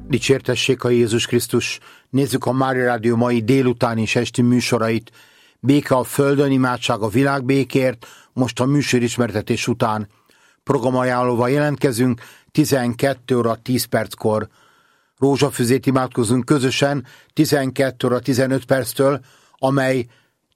Dicsértessék a Jézus Krisztus! Nézzük a Mária Rádió mai délutáni és esti műsorait. Béke a földön, imádság a világbékért, most a műsorismertetés után. Programajánlóval jelentkezünk 12 óra 10 perckor. Rózsafüzét imádkozunk közösen 12 óra 15 perctől, amely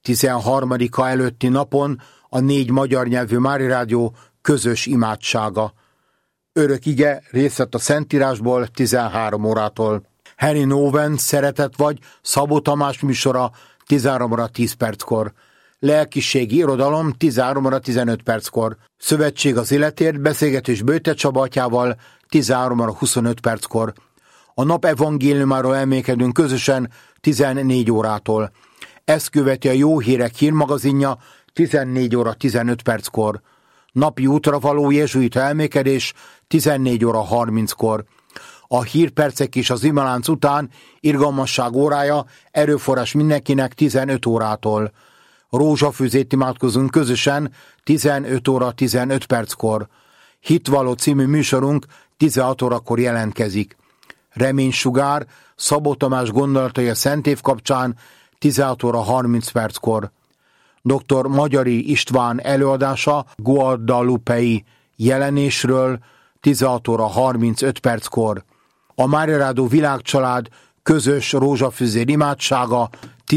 13-a előtti napon a 4 magyar nyelvű Mária Rádió közös imádsága. Örök ige részlet a Szentírásból 13 órától. Henry Nowen, Szeretet vagy, Szabó Tamás műsora 13 óra 10 perckor. Lelkiségi irodalom 13 óra 15 perckor. Szövetség az életért, beszélgetés Böjte Csaba atyával 13 óra 25 perckor. A nap evangéliumáról elmélkedünk közösen 14 órától. Ezt követi a Jó Hírek hírmagazinja 14 óra 15 perckor. Napi útra való jezsuita elmékedés 14 óra 30-kor. A hírpercek és az imalánc után irgalmasság órája, erőforrás mindenkinek 15 órától. Rózsafüzét imádkozunk közösen 15 óra 15 perckor. Hitvaló című műsorunk 16 órakor jelentkezik. Reménysugár, Szabó Tamás gondolatai a Szent Év kapcsán 16 óra 30 perckor. Dr. Magyari István előadása Guadalupei jelenésről 16 óra 35 perckor. A Mária Rádió világcsalád közös rózsafüzér imádsága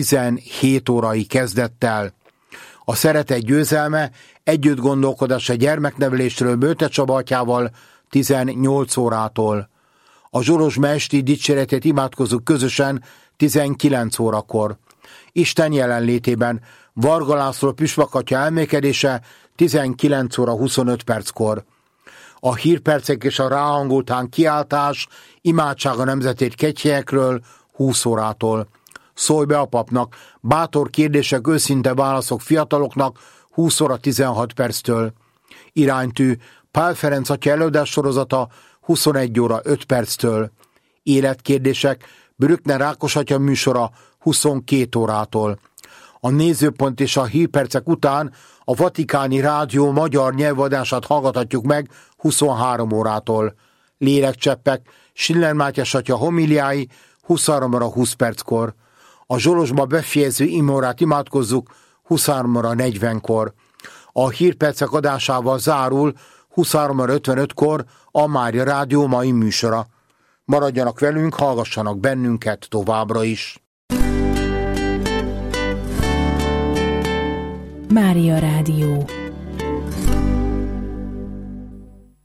17 órai kezdettel. A szeretet győzelme együtt gondolkodás a gyermeknevelésről Böjte Csaba atyával 18 órától. A Zsorozsma esti dicséretét imádkozunk közösen 19 órakor. Isten jelenlétében Varga László püspök atya elmékedése 19 óra 25 perckor. A hírpercek és a ráhangoltán kiáltás, imádság a nemzetét kegyhelyekről 20 órától. Szólj be a papnak, bátor kérdések, őszinte válaszok fiataloknak 20 óra 16 perctől. Iránytű Pál Ferenc atya előadás sorozata 21 óra 5 perctől. Életkérdések Brückner Ákos atya műsora 22 órától. A nézőpont és a hírpercek után a Vatikáni Rádió magyar nyelvadását hallgathatjuk meg 23 órától. Lélekcseppek, Schiller Mátyás atya homiliái 23 óra 20 perckor. A Zsolozsma befejező imórát imádkozzuk 23 óra 40-kor. A hírpercek adásával zárul 23 óra 55-kor a Mária Rádió mai műsora. Maradjanak velünk, hallgassanak bennünket továbbra is. Mária Rádió.